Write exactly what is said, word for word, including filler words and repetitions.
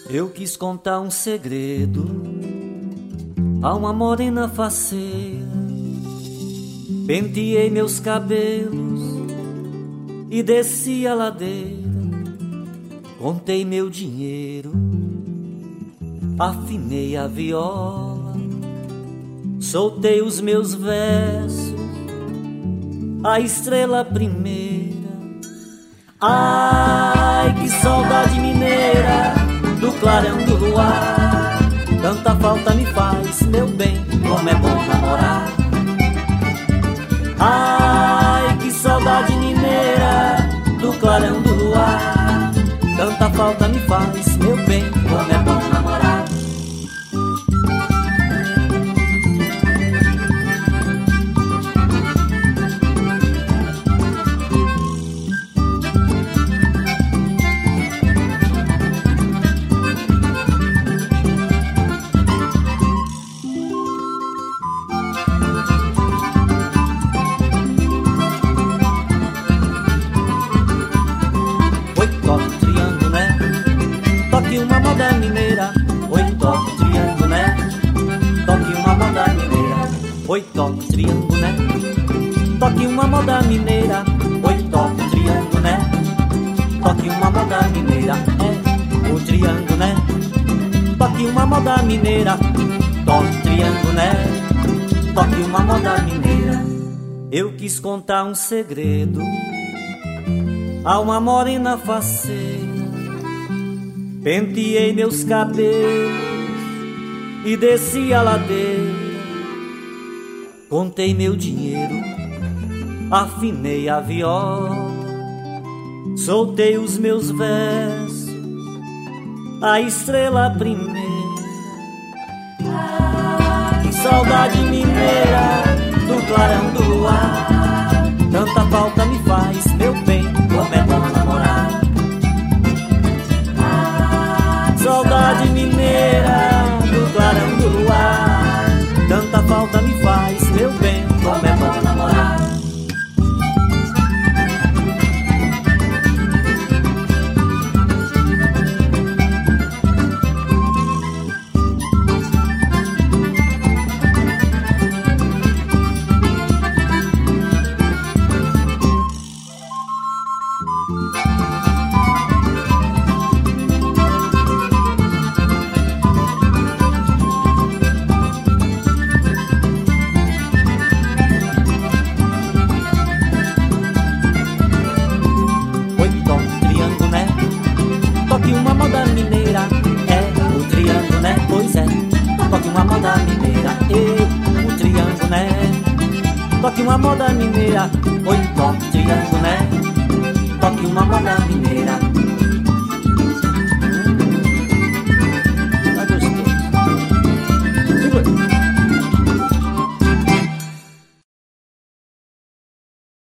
Eu quis contar um segredo a uma morena faceira. Penteei meus cabelos e desci a ladeira. Contei meu dinheiro, afinei a viola, soltei os meus versos, a estrela primeira. Ai, que saudade mineira do clarão do luar. Tanta falta me faz, meu bem, como é bom namorar. Ai, que saudade mineira do clarão do luar. Tanta falta me faz, meu bem, como é bom namorar. Uma moda mineira, oi, toque triângulo, né? Toque uma moda mineira, oi, toque triângulo, né? Toque uma moda mineira, oi, toque triângulo, né? Toque uma moda mineira, é o triângulo, né? Toque uma moda mineira, toque triângulo, né? Toque uma moda mineira. Eu quis contar um segredo a uma morena faceira. Penteei meus cabelos e desci a ladeira. Contei meu dinheiro, afinei a viola, soltei os meus versos, a estrela primeira. Ah, que saudade mineira do clarão do luar. Tanta falta me faz, meu bem, como é bom namorar. Saudade mineira do clarão do luar. Tanta falta me faz, meu bem, como é bom namorar. Toque uma moda mineira, é o triângulo, né? Pois é, toque uma moda mineira, é o triângulo, né? Toque uma moda mineira, oi, toque triângulo, né?